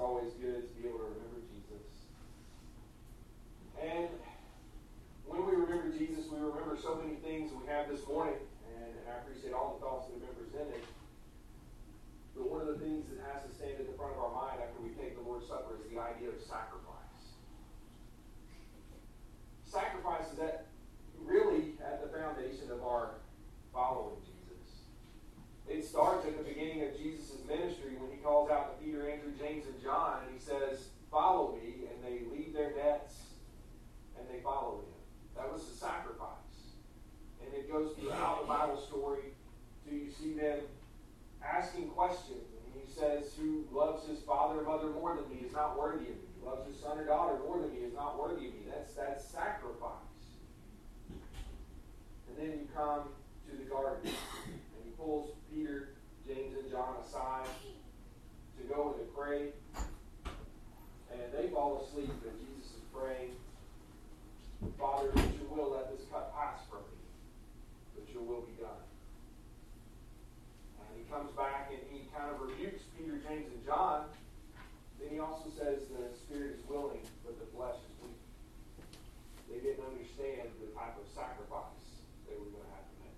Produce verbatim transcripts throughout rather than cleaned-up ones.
always good to be able to remember Jesus. And when we remember Jesus, we remember so many things we have this morning, and, and I appreciate all the thoughts that have been presented. But one of the things that has to stand at the front of our mind after we take the Lord's Supper is the idea of sacrifice. Sacrifice is at, really at the foundation of our following Jesus. It starts at the beginning of Jesus' ministry when he calls out to Peter, Andrew, James, and John, and he says, "Follow me," and they leave their nets and they follow him. That was the sacrifice. And it goes throughout the Bible story till you see them asking questions. And he says, "Who loves his father or mother more than me is not worthy of me. Who loves his son or daughter more than me is not worthy of me." That's, that's sacrifice. And then you come to the garden. And he pulls Peter, James, and John aside to go and to pray. And they fall asleep and Jesus is praying, "Father, if it's your will, let this cup pass from me, but your will be done." And he comes back and he kind of rebukes Peter, James, and John. Then he also says the spirit is willing, but the flesh is weak. They didn't understand the type of sacrifice they were going to have to make.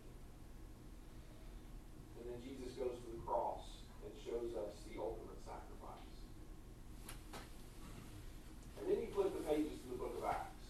And then Jesus goes to the cross and shows us the ultimate sacrifice. And then you flip the pages to the book of Acts.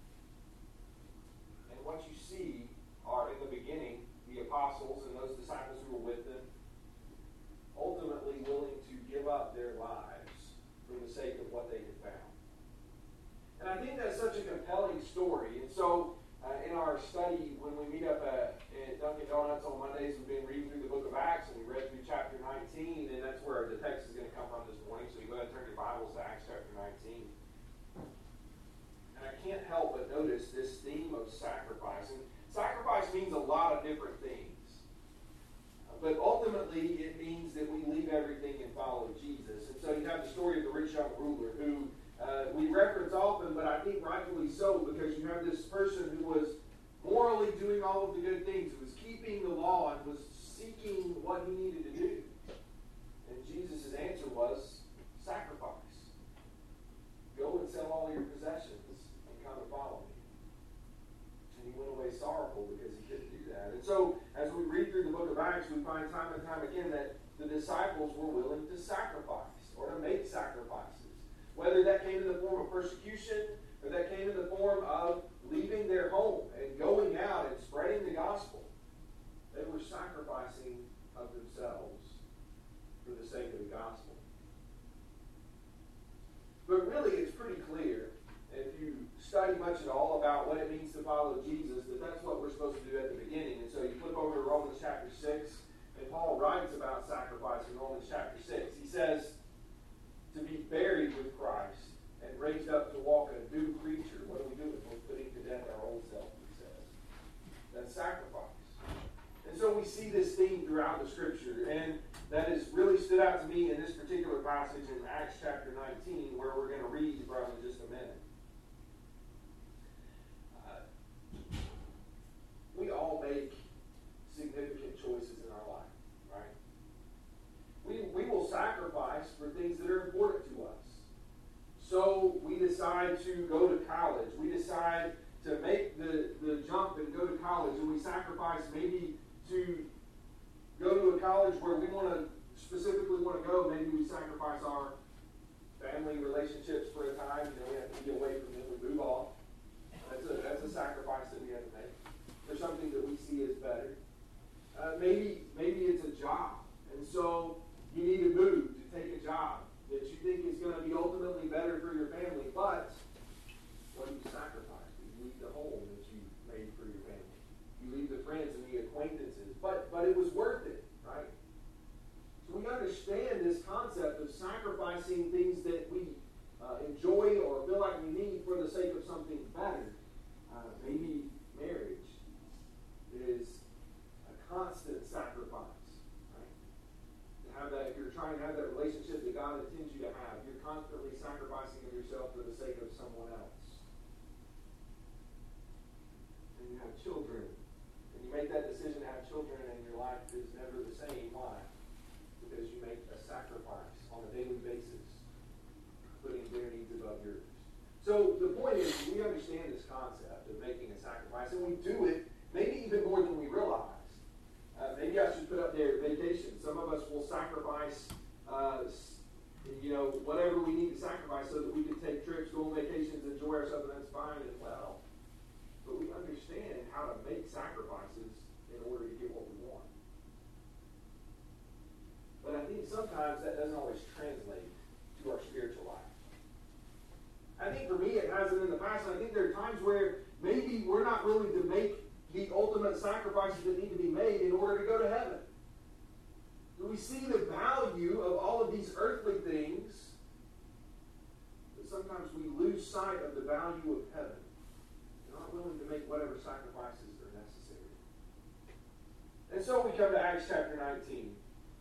And what you see are, in the beginning, the apostles and those disciples who were with them ultimately willing to give up their lives for the sake of what they had found. And I think that's such a compelling story. And so, uh, in our study, when we meet up at, at Dunkin' Donuts on Mondays, we've been reading through the book of Acts, and we read through chapter nineteen, and that's where the text is going to come from this morning. So you go ahead and turn your Bibles to Acts chapter nineteen. And I can't help but notice this theme of sacrifice. And sacrifice means a lot of different things. But ultimately, it means that we leave everything and follow Jesus. And so you have the story of the rich young ruler who uh, we reference often, but I think rightfully so, because you have this person who was morally doing all of the good things, who was keeping the law and was seeking what he needed to do. And Jesus' answer was sacrifice. Go and sell all your possessions and come and follow me. And he went away sorrowful because he couldn't do that. And so, as we read through the book of Acts, we find time and time again that the disciples were willing to sacrifice or to make sacrifices. Whether that came in the form of persecution or that came in the form of leaving their home and going out and spreading the gospel. They were sacrificing of themselves for the sake of the gospel. But really, it's pretty clear, if you study much at all about what it means to follow Jesus, that that's what we're supposed to do at the beginning. And so you flip over to Romans chapter six, and Paul writes about sacrifice in Romans chapter six. He says, to be buried with Christ and raised up to walk a new creature. What are we doing? We're putting to death our old self, he says. That's sacrifice. And so we see this theme throughout the Scripture, and that has really stood out to me in this particular passage in Acts chapter nineteen, where we're going to read from in just a minute. Uh, we all make significant choices in our life, right? We, we will sacrifice for things that are important to us. So we decide to go to college. We decide to make the, the jump and go to college, and we sacrifice maybe to go to a college where we want to specifically want to go. Maybe we sacrifice our family relationships for a time. You know, we have to be away from them. We move on. That's a, that's a sacrifice that we have to make for something that we see as better. Uh, maybe maybe it's a job, and so you need to move to take a job that you think is going to be ultimately better for your family. But what do you sacrifice? You leave the home that you made for your family. You leave the friends and the acquaintances. But but it was worth it, right? So we understand this concept of sacrificing things that we uh, enjoy or feel like we need for the sake of something better. Uh, maybe marriage is a constant sacrifice, right? To have that, if you're trying to have that relationship that God intends you to have, you're constantly sacrificing of yourself for the sake of someone else. And you have children. And you make that decision to have children, and your life is never the same. Why? Because you make a sacrifice on a daily basis So the point is, we understand this concept of making a sacrifice, and we do it maybe even more than we realize. Uh, maybe I should put up there vacation. Some of us will sacrifice, uh, you know, whatever we need to sacrifice so that we can take trips, go on vacations, enjoy ourselves, and that's fine as well. But we understand how to make sacrifices in order to get what we want. But I think sometimes that doesn't always translate to our spiritual life. I think for me it hasn't in the past, and I think there are times where maybe we're not willing to make the ultimate sacrifices that need to be made in order to go to heaven. Do we see the value of all of these earthly things, but sometimes we lose sight of the value of heaven. We're not willing to make whatever sacrifices are necessary. And so we come to Acts chapter nineteen.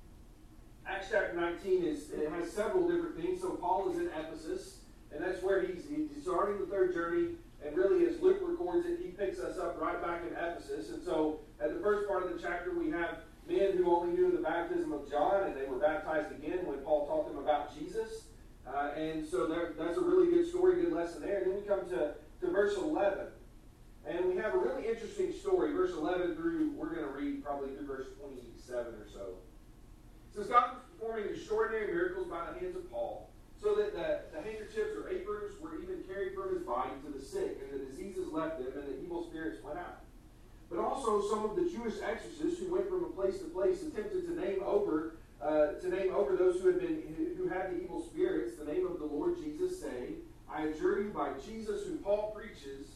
Acts chapter nineteen is it has several different things. So Paul is in Ephesus. And that's where he's, he's starting the third journey. And really, as Luke records it, he picks us up right back in Ephesus. And so, at the first part of the chapter, we have men who only knew the baptism of John, and they were baptized again when Paul taught them about Jesus. Uh, and so, there, that's a really good story, good lesson there. And then we come to, to verse eleven. And we have a really interesting story, verse eleven through, we're going to read probably through verse twenty-seven or so. It says, God was performing extraordinary miracles by the hands of Paul, so that the, the handkerchiefs or aprons were even carried from his body to the sick, and the diseases left them, and the evil spirits went out. But also some of the Jewish exorcists who went from place to place attempted to name over uh, to name over those who had been who had the evil spirits the name of the Lord Jesus, saying, I adjure you by Jesus whom Paul preaches.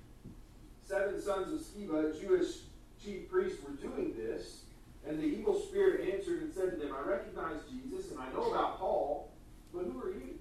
Seven sons of Sceva, Jewish chief priests, were doing this, and the evil spirit answered and said to them, I recognize Jesus, and I know about Paul, but who are you?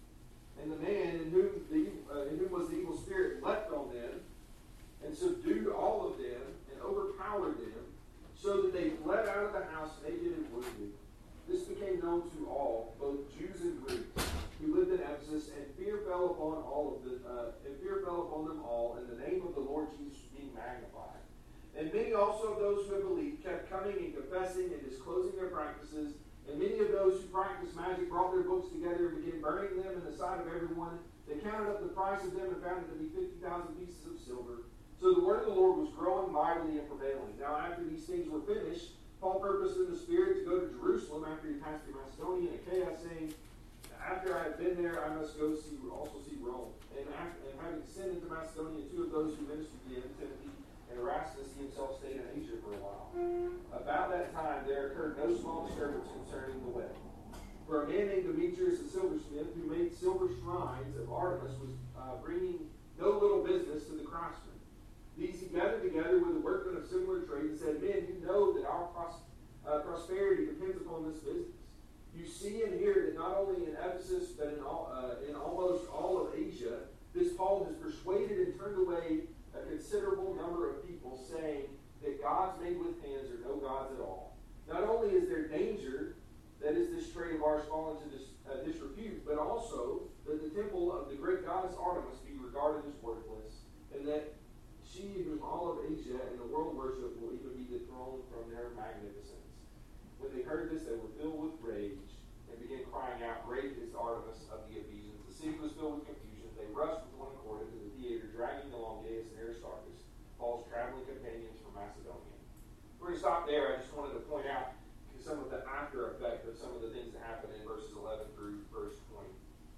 And the man in whom, the, uh, in whom was the evil spirit leapt on them and subdued all of them and overpowered them, so that they fled out of the house naked and wounded. This became known to all, both Jews and Greeks, who lived in Ephesus, and fear fell upon all of the, uh, and fear fell upon them all, and the name of the Lord Jesus being magnified. And many also of those who had believed kept coming and confessing and disclosing their practices. And many of those who practiced magic brought their books together and began burning them in the sight of everyone. They counted up the price of them and found it to be fifty thousand pieces of silver. So the word of the Lord was growing mightily and prevailing. Now after these things were finished, Paul purposed in the Spirit to go to Jerusalem after he passed through Macedonia and Achaia, saying, after I have been there, I must go see also see Rome. And, after, and having sent into Macedonia two of those who ministered to him, Timothy and Erastus, he himself stayed in Asia for a while. About that time there occurred no small disturbance concerning the wedding. For a man named Demetrius, a silversmith, who made silver shrines of Artemis, was uh, bringing no little business to the craftsmen. These he gathered together with the workmen of similar trade and said, Men, you know that our pros- uh, prosperity depends upon this business. You see and hear that not only in Ephesus, but in, all, uh, in almost all of Asia, this Paul has persuaded and turned away a considerable number of people, saying that gods made with hands are no gods at all. Not only is there danger that is this trade of ours fallen into dis, uh, disrepute, but also that the temple of the great goddess Artemis be regarded as worthless, and that she whom all of Asia and the world worship will even be dethroned from their magnificence. When they heard this, they were filled with rage and began crying out, Great is Artemis of the Ephesians. The city was filled with confusion. They rushed with one accord into the theater, dragging along Gaius and Aristarchus, Paul's traveling companions from Macedonia. We're going to stop there. I just wanted to point out some of the after effect of some of the things that happen in verses eleven through verse twenty.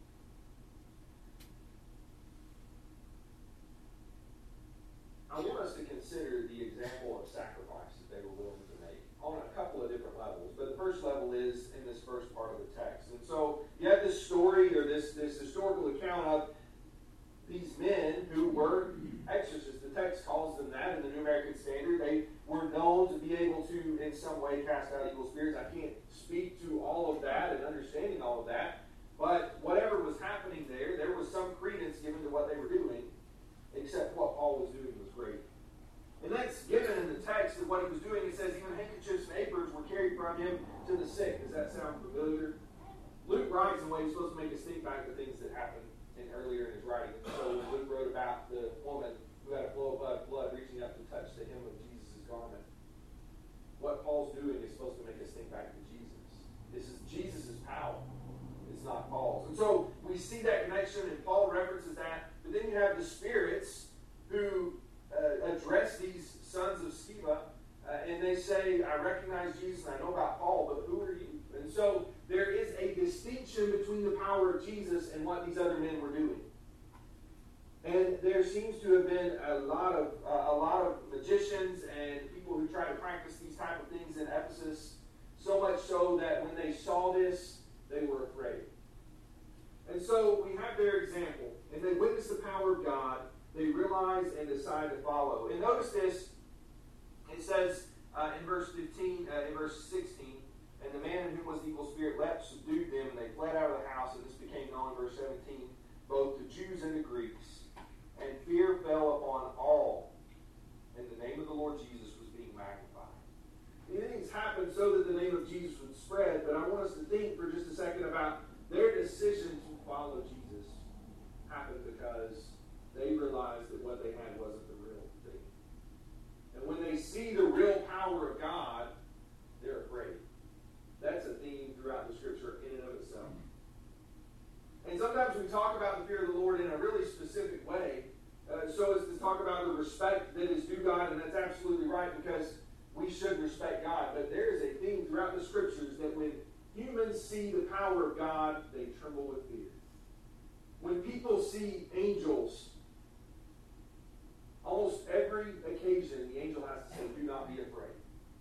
I want us to consider the example of sacrifice that they were willing to make on a couple of different levels. But the first level is in this first part of the text. And so you have this story or this, this historical account of these men who were exorcists. The text calls them that in the New American Standard. They were known to be able to, in some way, cast out evil spirits. I can't speak to all of that and understanding all of that. But whatever was happening there, there was some credence given to what they were doing, except what Paul was doing was great. And that's given in the text of what he was doing. It says even handkerchiefs and aprons were carried from him to the sick. Does that sound familiar? Luke writes in a way he's supposed to make us think back to things that happened in earlier in his writing. So when Luke wrote about the woman who had a flow of blood reaching up to touch the hem of Jesus' garment, what Paul's doing is supposed to make us think back to Jesus. This is Jesus' power. It's not Paul's. And so we see that connection, and Paul references that. But then you have the spirits who uh, address these sons of Sceva, uh, and they say, I recognize Jesus and I know about Paul, but who are you? And so there is a distinction between the power of Jesus and what these other men were doing. And there seems to have been a lot of uh, a lot of magicians and people who try to practice these type of things in Ephesus, so much so that when they saw this, they were afraid. And so we have their example, and they witness the power of God. They realize and decide to follow. And notice this. It says uh, in verse fifteen, uh, in verse sixteen, and the man in whom was the evil spirit leapt, subdued them, and they fled out of the house. And this became known, verse seventeen, both to Jews and to Greeks. And fear fell upon all, and the name of the Lord Jesus was being magnified. These things happened so that the name of Jesus would spread, but I want us to think for just a second about their decision to follow Jesus happened because they realized that what they had wasn't the real thing. And when they see the real power of God, they're afraid. That's a theme throughout the Scripture in and of itself. And sometimes we talk about the fear of the Lord in a really specific way, uh, so as to talk about the respect that is due God, and that's absolutely right because we should respect God. But there is a theme throughout the Scriptures that when humans see the power of God, they tremble with fear. When people see angels, almost every occasion the angel has to say, do not be afraid.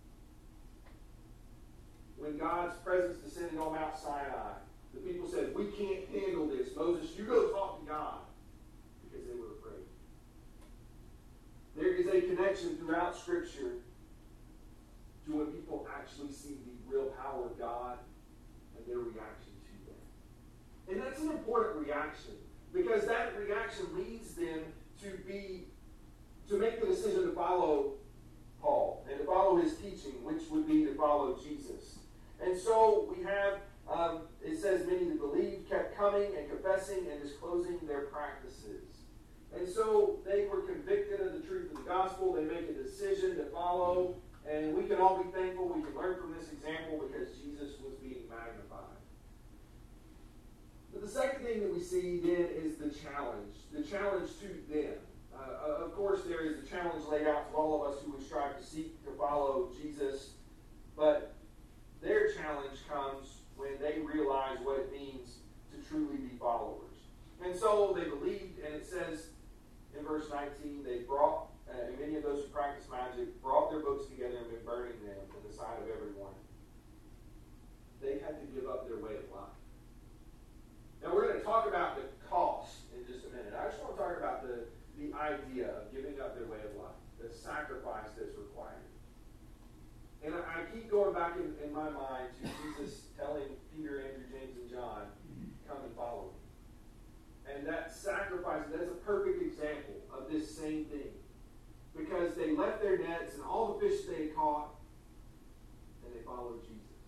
When God's presence descended on Mount Sinai, the people said, we can't handle this. Moses, you go talk to God. Because they were afraid. There is a connection throughout Scripture to when people actually see the real power of God and their reaction to that. And that's an important reaction. Because that reaction leads them to be, to make the decision to follow Paul and to follow his teaching, which would be to follow Jesus. And so we have Um, it says many that believed kept coming and confessing and disclosing their practices. And so they were convicted of the truth of the gospel. They make a decision to follow. And we can all be thankful. We can learn from this example because Jesus was being magnified. But the second thing that we see then is the challenge. The challenge to them. Uh, of course, there is a challenge laid out to all of us who would strive to seek to follow Jesus. But their challenge comes when they realize what it means to truly be followers. And so they believed, and it says in verse nineteen, they brought, uh, and many of those who practiced magic brought their books together and been burning them in the sight of everyone. They had to give up their way of life. Now we're going to talk about the cost in just a minute. I just want to talk about the, the idea of giving up their way of life, the sacrifice that's required. And I keep going back in, in my mind to Jesus telling Peter, Andrew, James, and John, come and follow me. And that sacrifice, that's a perfect example of this same thing. Because they left their nets and all the fish they had caught, and they followed Jesus.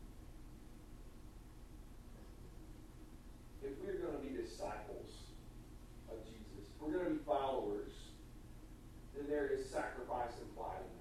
If we're going to be disciples of Jesus, if we're going to be followers, then there is sacrifice implied in that.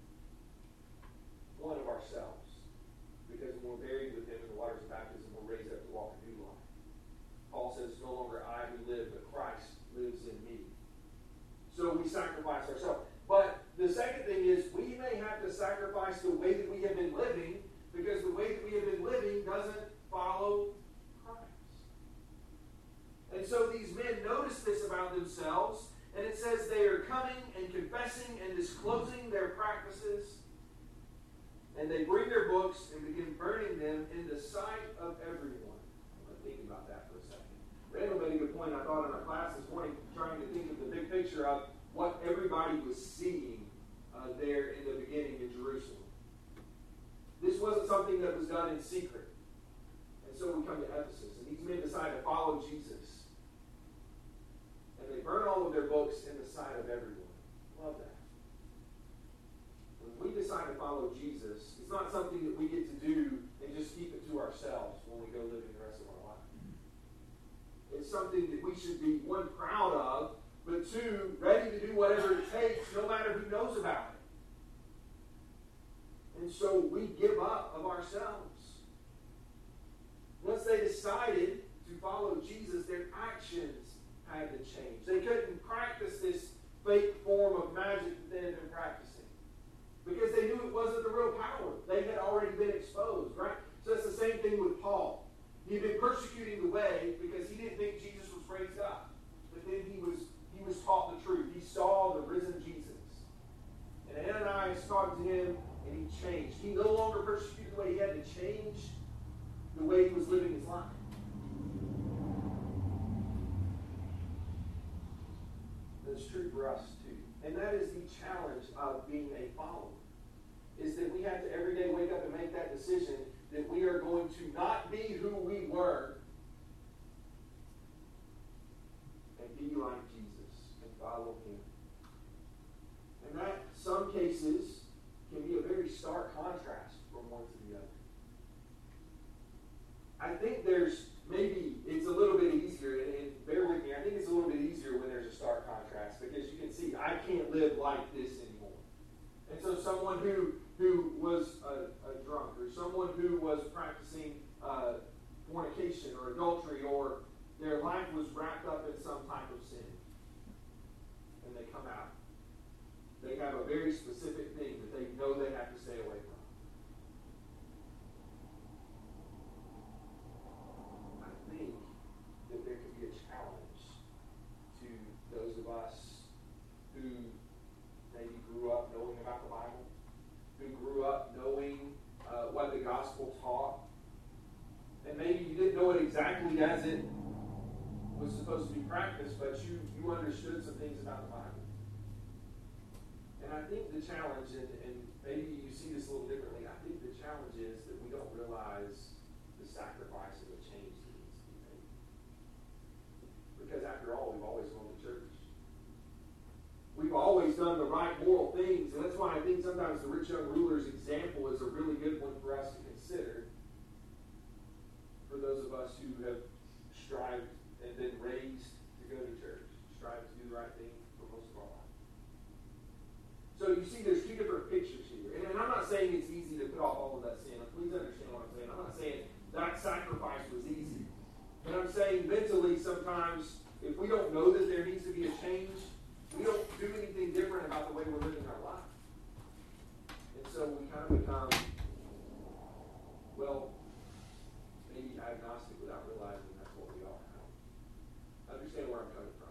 One of ourselves. Because when we're buried with him in the waters of baptism, we're raised up to walk a new life. Paul says, it's no longer I who live, but Christ lives in me. So we sacrifice ourselves. But the second thing is, we may have to sacrifice the way that we have been living, because the way that we have been living doesn't follow Christ. And so these men notice this about themselves, and it says they are coming and confessing and disclosing their practices. And they bring their books and begin burning them in the sight of everyone. I'm going to think about that for a second. Randall made a good point, I thought, in our class this morning, trying to think of the big picture of what everybody was seeing uh, there in the beginning in Jerusalem. This wasn't something that was done in secret. And so we come to Ephesus, and these men decide to follow Jesus. And they burn all of their books in the sight of everyone. Love that. When we decide to follow Jesus, it's not something that we get to do and just keep it to ourselves when we go living the rest of our life. It's something that we should be, one, proud of, but two, ready to do whatever it takes, no matter who knows about it. And so we give up of ourselves. Once they decided to follow Jesus, their actions had to change. They couldn't practice this fake form of magic that they had been practicing, because they knew it wasn't the real power. They had already been exposed, right? So that's the same thing with Paul. He had been persecuting the way because he didn't think Jesus was raised up. But then he was he was taught the truth. He saw the risen Jesus. And Ananias talked to him, and he changed. He no longer persecuted the way. He had to change the way he was living his life. That's true for us too. And that is the challenge of being a follower, is that we have to every day wake up and make that decision that we are going to not be who we were and be like Jesus and follow him. And that, some cases, can be a very stark contrast from one to the other. I think there's maybe it's a little bit easier, and, and bear with me, I think it's a little bit easier when there's a stark contrast, because you can see I can't live like this anymore. And so someone who who was a, a drunk, or someone who was practicing uh, fornication or adultery, or their life was wrapped up in some type of sin, and they come out, they have a very specific thing that they know they have to stay away from. I think that there can be a challenge to those of us who maybe grew up knowing about the Bible, who grew up knowing uh, what the gospel taught, and maybe you didn't know it exactly as it was supposed to be practiced, but you, you understood some things about the Bible. And I think the challenge, and, and maybe you see this a little differently, I think the challenge is that we don't realize the sacrifice and the change that needs to be made. Because after all, we've always gone to church. We've always done the right moral things, and that's why I think sometimes the rich young ruler's example is a really good one for us to consider, for those of us who have strived and been raised to go to church, strive to do the right thing for most of our life. So you see there's two different pictures here, and, and I'm not saying it's easy to put off all of that sin. Please understand what I'm saying. I'm not saying that sacrifice was easy. But I'm saying mentally sometimes if we don't know that there needs to be a change, we don't do anything different about the way we're living our life. And so we kind of become, well, maybe agnostic without realizing that's what we are. Understand where I'm coming from.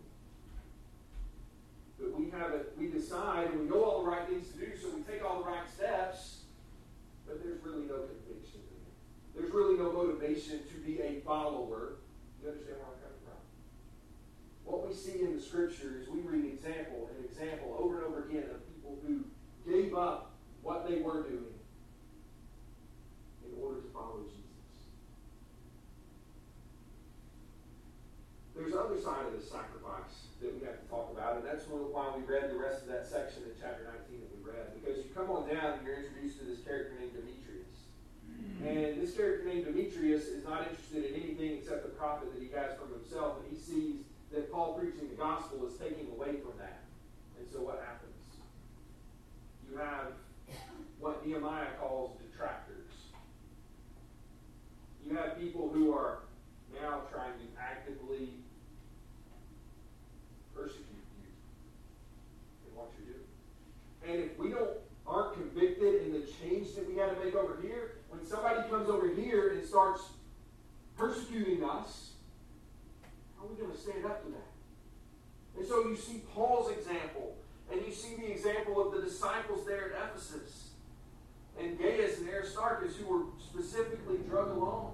But we have it, we decide, and we know all the right things to do, so we take all the right steps, but there's really no conviction in it. There's really no motivation to be a follower. You understand where I'm coming from? What we see in the scriptures, we read example and example over and over again of people who gave up what they were doing in order to follow Jesus. There's another side of this sacrifice that we have to talk about, and that's why we read the rest of that section in chapter nineteen that we read. Because you come on down and you're introduced to this character named Demetrius. And this character named Demetrius is not interested in anything except the profit that he has from himself, and he sees that Paul preaching the gospel is taking away from that. And so what happens? You have what Nehemiah calls detractors. You have people who are now trying to actively persecute you in what you're doing. And if we don't aren't convicted in the change that we had to make over here, when somebody comes over here and starts persecuting us, how are we going to stand up to that? And so you see Paul's example, and you see the example of the disciples there at Ephesus, and Gaius and Aristarchus, who were specifically drug along,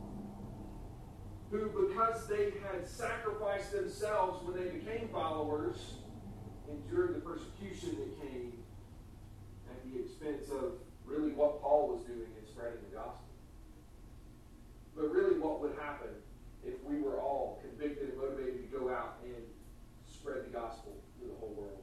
who, because they had sacrificed themselves when they became followers, endured the persecution that came at the expense of really what Paul was doing in spreading the gospel. But really what would happen if we were all convicted and motivated to go out and spread the gospel to the whole world?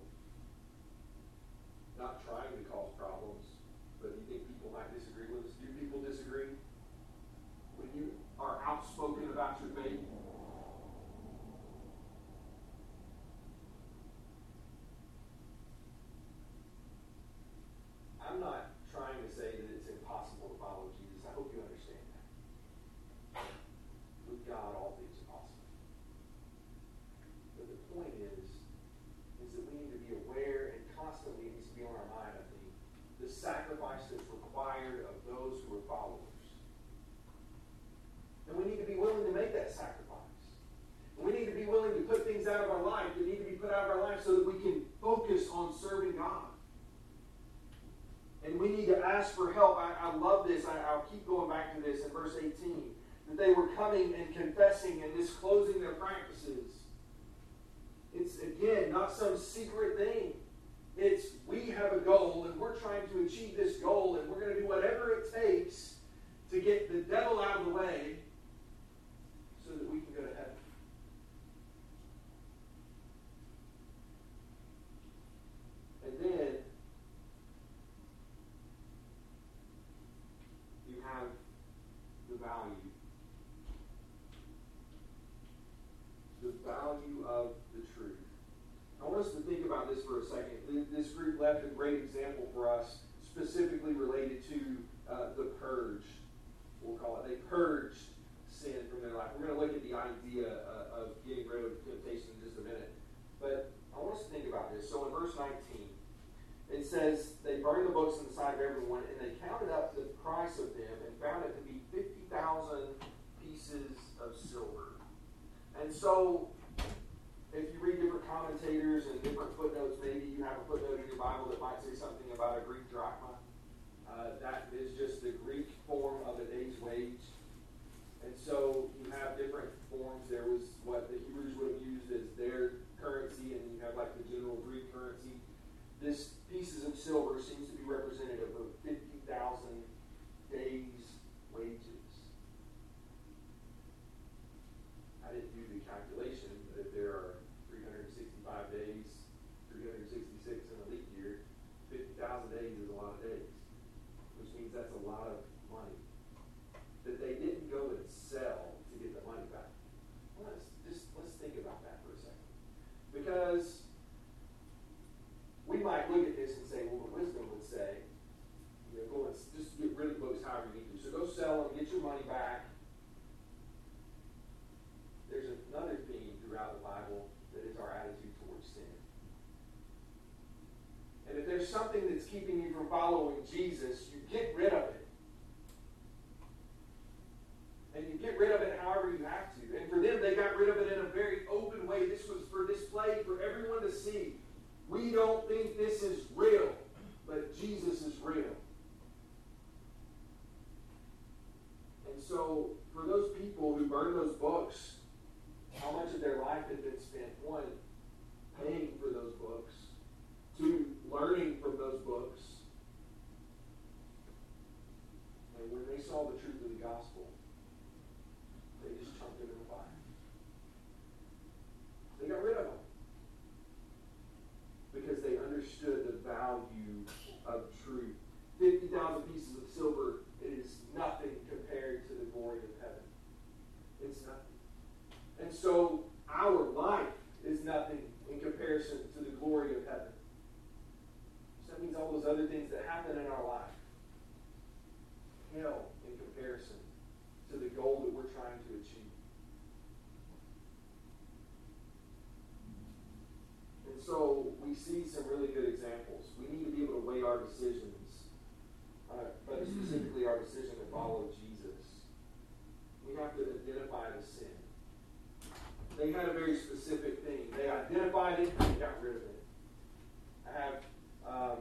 Not trying to cause problems, but you think people might disagree with us? Do people disagree? When you are outspoken about your faith? I'm not trying to say that it's impossible to follow Jesus. I hope you understand that. With God, all asked for help. I, I love this. I, I'll keep going back to this in verse eighteen. That they were coming and confessing and disclosing their practices. It's, again, not some secret thing. It's, we have a goal, and we're trying to achieve this goal, and we're going to do whatever it takes to get the devil out of the way so that we can go to heaven. And then you have the value. The value of the truth. I want us to think about this for a second. This group left a great example for us, specifically related to uh, the purge, we'll call it. They purged sin from their life. We're going to look at the idea uh, of getting rid of temptation in just a minute. But I want us to think about this. So in verse nineteen, it says, they burned the books in the sight of everyone, and they counted up the price of them and found it to be fifty thousand pieces of silver. And so, if you read different commentators and different footnotes, maybe you have a footnote in your Bible that might say something about a Greek drachma. Uh, that is just the Greek form of a day's wage. And so you have different forms. There was what the Hebrews would have used as their currency, and you have like the general Greek currency. This pieces of silver seems to be representative of fifty thousand days' wages. I didn't do the calculation, but if there are three hundred sixty-five days, three hundred sixty-six in a leap year, fifty thousand days is a lot of days, which means that's a lot of money that they didn't go and sell to get the money back. Well, let's just let's think about that for a second, because we might look at this and say, well, the wisdom would say, you know, go and just get rid of books however you need to. So go sell them, get your money back. There's another theme throughout the Bible that is our attitude towards sin. And if there's something that's keeping you from following Jesus, you get rid of it. And you get rid of it however you have to. And for them, they got rid of it in a very open way. This was for display for everyone to see. We don't think this is real, but Jesus is real. And so, for those people who burned those books, how much of their life had been spent, one, paying for those books, two, learning from those books. And when they saw the truth of the gospel, they just chunked it in the fire. They got rid of them. Because they understood the value of truth. fifty thousand pieces of silver, it is nothing compared to the glory of heaven. It's nothing. And so our life is nothing in comparison to the glory of heaven. So that means all those other things that happen in our life pale in comparison to the goal that we're trying to achieve. And so we see some really good examples. We need to be able to weigh our decisions, uh, but specifically our decision to follow Jesus. We have to identify the sin. They had a very specific thing. They identified it and they got rid of it. I have um,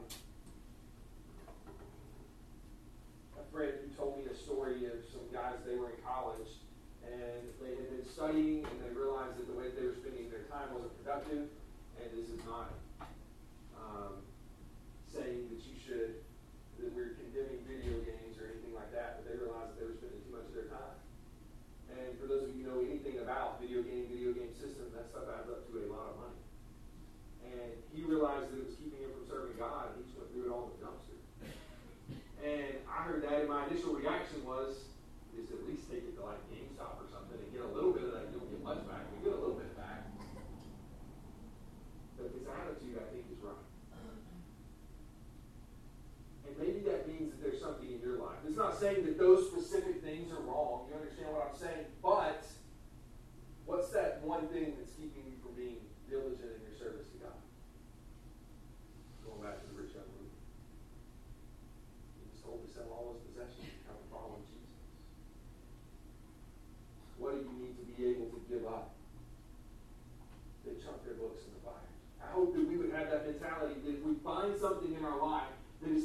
a friend who told me a story of some guys, they were in college and they had been studying and they realized that the way they were spending their time wasn't productive. And this is not um, saying that you should, that we're condemning video games or anything like that, but they realized that they were spending too much of their time. And for those of you who know anything about video game, video game systems, that stuff adds up to a lot of money. And he realized that it was keeping him from serving God, and he just went through it all in the dumpster. And I heard that, and my initial reaction was, is at least take it to like GameStop or something and get a little bit of that. You don't get much back, but you get a little bit back. But his attitude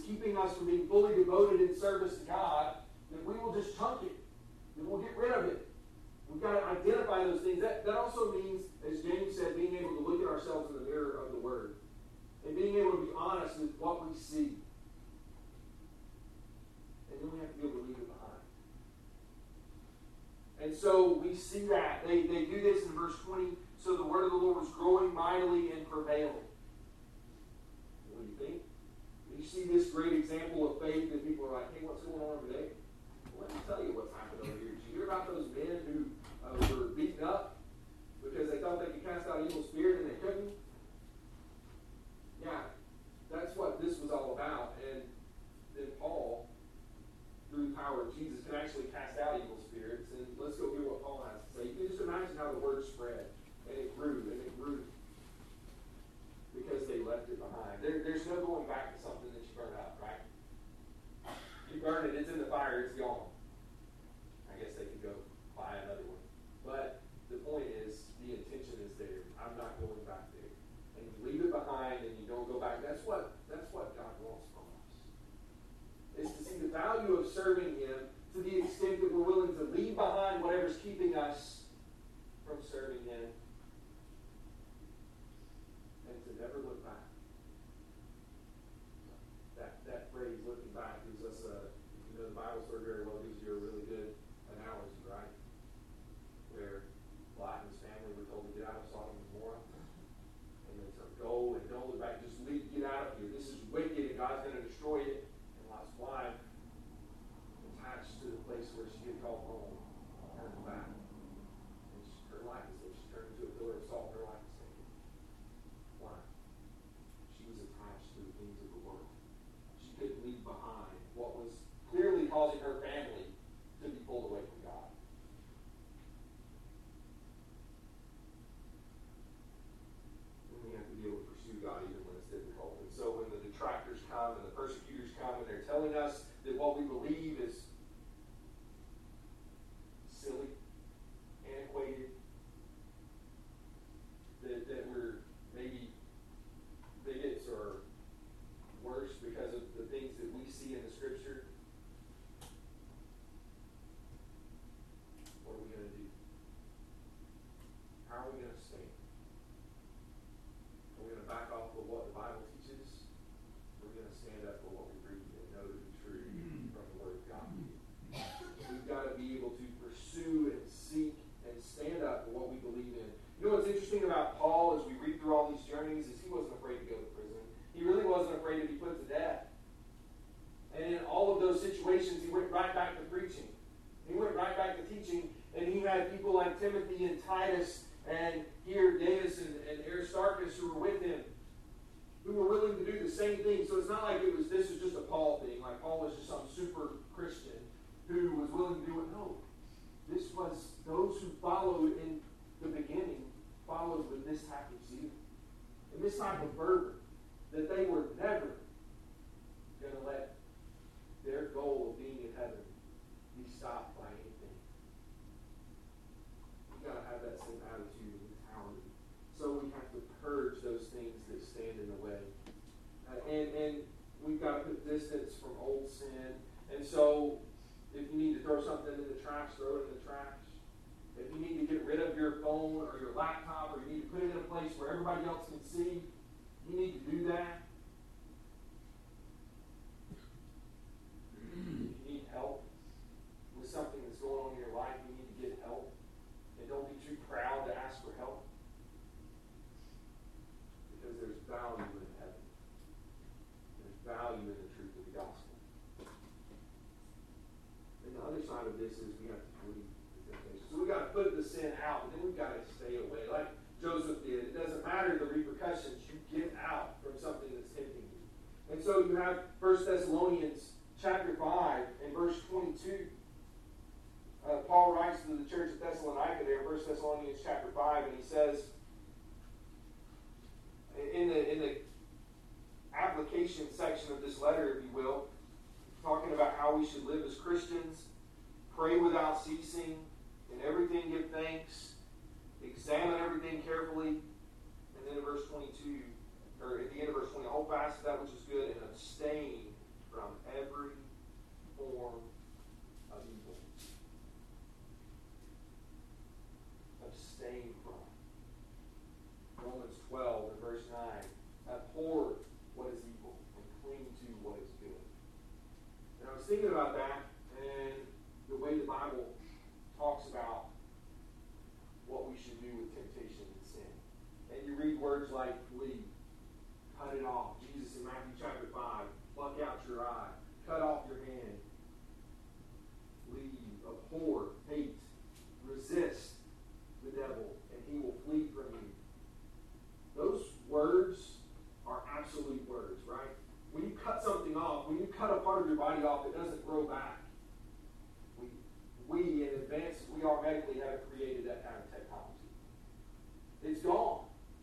keeping us from being fully devoted in service to God, that we will just chunk it. That we'll get rid of it. We've got to identify those things. That, that also means, as James said, being able to look at ourselves in the mirror of the Word. And being able to be honest with what we see. And then we have to be able to leave it behind. And so we see that. They, they do this in verse twenty. So the word of the Lord was growing mightily and prevailing. What do you think? You see this great example of faith that people are like, hey, what's going on today? Well, let me tell you what's happened over here. Did you hear about those men who uh, were beaten up because they thought they could cast out evil spirit and they couldn't? Yeah, that's what this was all about. And then Paul, through the power of Jesus, can actually cast out evil spirits. And let's go hear what Paul has to say. You can just imagine how the word spread. And it grew, and it grew. Because they left it behind. There, there's no going back to something that you burn up, right? You burn it, it's in the fire, it's gone. I guess they could go buy another one. But the point is, the intention is there. I'm not going back there. And you leave it behind and you don't go back. That's what that's what God wants from us. Is to see the value of serving Him to the extent that we're willing to leave behind whatever's keeping us from serving Him. And to never look back. That that phrase, looking back, gives us a, if you know the Bible story very well, gives you a really good analogy, right? Where Lot and his family were told to get out of Sodom and Gomorrah. And they said, go and don't look back, just leave, get out of here. This is wicked and God's going to destroy it. And Lot's wife, attached to the place where she had called home, turned back. And she, her life is like she turned into a pillar of salt. Her life is taken. Why? She was attached to the things of the world. She couldn't leave behind what was clearly causing her family to be pulled away from God. And we have to be able to pursue God even when it's difficult. And so when the detractors come and the persecutors come and they're telling us that what we believe is silly, antiquated, that, that we're maybe bigots or worse because of the things that we see in the Scripture, what are we going to do? How are we going to stand? Are we going to back off of what the Bible teaches? Or are we going to stand up for what we read and know to be true from the Word of God? We've got to be able to pursue and seek and stand up for what we believe in. You know what's interesting about Paul as we read through all these journeys is he wasn't afraid to go to prison. He really wasn't afraid to be put to death. And in all of those situations, he went right back to preaching. He went right back to teaching. And he had people like Timothy and Titus and here Gaius and, and Aristarchus who were with him, who were willing to do the same thing. So it's not like it was this was just a Paul thing, like Paul was just some super Christian who was willing to do it. No. This was those who followed in the beginning, followed with this type of zeal. And this type of fervor, that they were never going to let their goal of being in heaven be stopped by anything. We've got to have that same attitude and mentality. So we have to purge those things that stand in the way. Uh, and, and we've got to put distance from old sin. And so if you need to throw something in the trash, throw it in the trash. If you need to get rid of your phone or your laptop, or you need to put it in a place where everybody else can see, you need to do that. If you need help with something that's going on in your life, you need to get help. And don't be too proud to ask for help. Because there's value in heaven. There's value in the truth of the gospel. And the other side of this is we have to flee the temptation. So we've got to put the sin out, and then we've got to stay away. Like Joseph did. It doesn't matter the repercussions. You get out from something that's tempting you. And so you have First Thessalonians chapter five and verse twenty-two. Uh, Paul writes to the church at Thessalonica there, First Thessalonians chapter five, and he says, in the, in the application section of this letter, if you will, talking about how we should live as Christians, pray without ceasing, in everything give thanks, examine everything carefully, and then in verse twenty-two, or at the end of verse twenty, hold fast to that which is good and abstain from every form of evil. Abstain from. Romans twelve and verse nine. Abhor what is evil and cling to what is good. And I was thinking about that and the way the Bible talks about what we should do with temptation and sin. And you read words like flee, cut it off. Jesus in Matthew chapter five, pluck out your eye, cut off your hand, leave, abhor, hate, resist the devil, and he will flee from you. Those words are absolute words, right? When you cut something off, when you cut a part of your body off, it doesn't grow back. We, we in advance, we are medically haven't created that kind of technology. It's gone.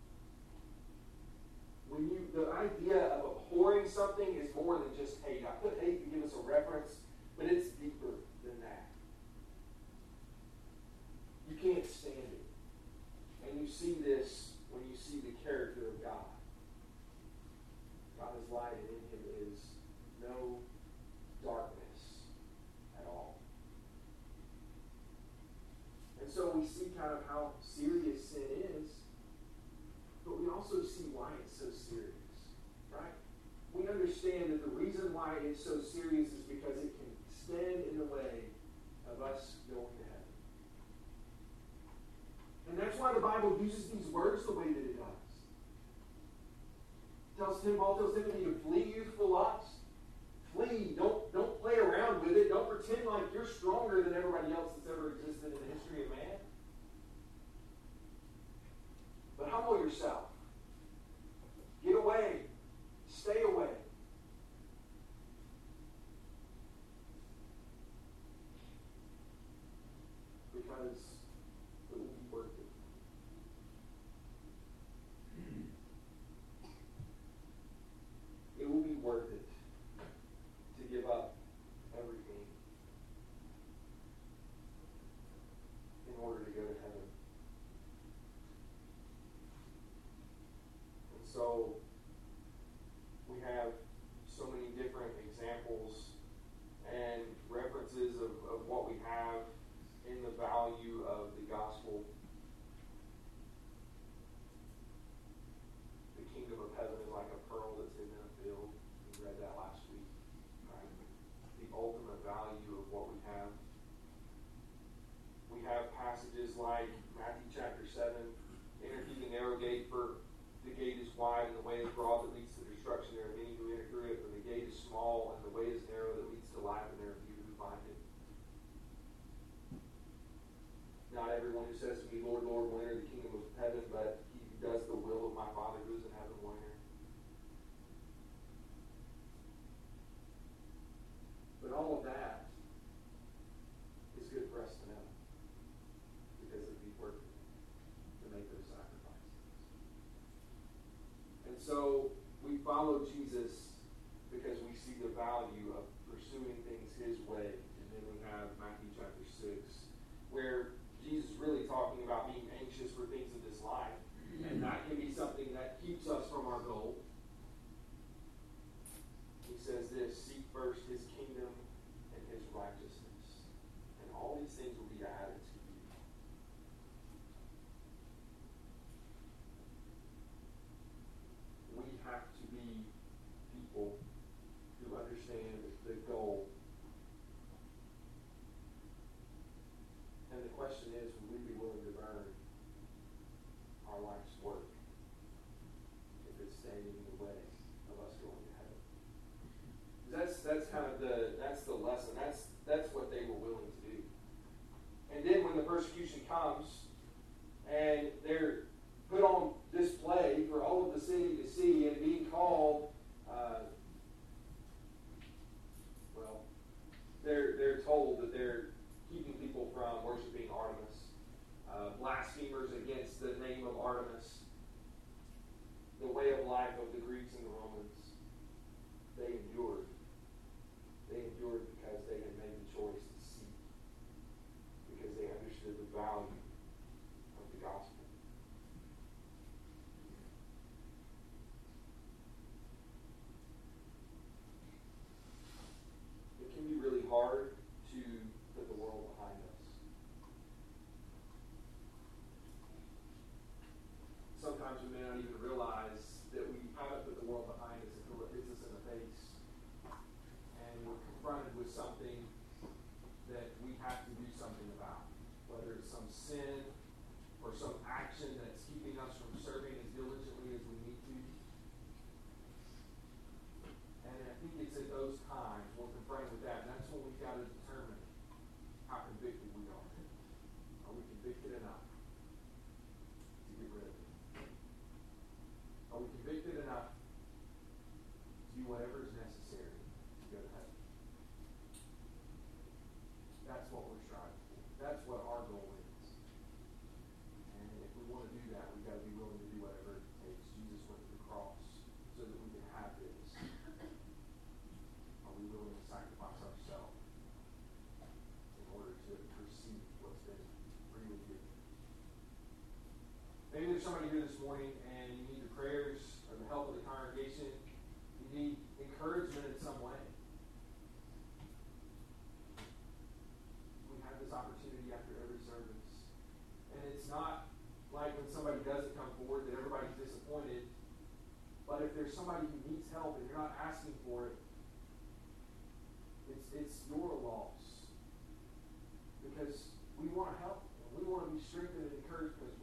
When you, the idea of abhorring something is more than just hate. I put hate to give us a reference, but it's deeper than that. You can't stand it. And you see this when you see the character of God. God is light, and in him is no darkness at all. And so we see kind of how serious sin is, but we also see why it's so serious, right? We understand that the reason why it's so serious is because it can stand in the way of us going to heaven. And that's why the Bible uses these words the way that it does. Tells Tim, Paul tells Timothy to flee youthful lust. Flee. Don't, don't play around with it. Don't pretend like you're stronger than everybody else that's ever existed in the history of man. But humble yourself. Get away. Stay away. Because it will be worth it. It will be worth it to give up everything in order to go to heaven. And so we have so many different examples and references of, of what we have in the value of the gospel. The kingdom of heaven is like a pearl that's hidden in a field. We read that last week. Right? The ultimate value of what we have. We have passages like Matthew chapter seven, enter through the narrow gate, for the gate is wide and the way is broad that leads to destruction. There are many who enter through it, but the gate is small and the way is narrow that leads to life, and there are few who find it. Not everyone who says to me, Lord, Lord, will enter the kingdom of heaven, but he who does the will of my Father who is in heaven will enter. But all of that is good for us to know, because it would be worth it to make those sacrifices. And so we follow Jesus because we see the value of pursuing things his way. And then we have Matthew chapter six, where Jesus is really talking about being anxious for things of this life. And that can be something that keeps us from our goal. He says this, seek first his kingdom and his righteousness, and all these things will be added to you. We have to be people who understand the goal. And the question is, will we be willing to burn our life's work if it's standing in the way of us going to heaven? That's that's kind of the that's the lesson. That's that's what they were willing to do. And then when the persecution comes and they're put on display for all of the city to see and being called, uh, well, they're they're told that they're keeping people from worshiping Artemis, uh, blasphemers against the name of Artemis, the way of life of the Greeks and the Romans. They endured. They endured because they had made the choice to seek, because they understood the value of the gospel. whether it's some sin or some action that's keeping us from serving as diligently as we need to. And I think it's at those times we're confronted with that, and that's when we've got to determine how convicted we are. Are we convicted enough to get rid of it? Are we convicted enough to do whatever is necessary to go to heaven? That's what we're striving for. That's what our goal is. And if we want to do that, we've got to be willing to do whatever it takes. Jesus went to the cross so that we can have this. Are we willing to sacrifice ourselves in order to receive what's been freely given? Maybe there's somebody here this morning and you need the prayers or the help of the congregation. You need encouragement in some way. We have this opportunity after every service. And it's not like when somebody doesn't come forward that everybody's disappointed. But if there's somebody who needs help and you're not asking for it, it's, it's your loss. Because we want to help. And we want to be strengthened and encouraged because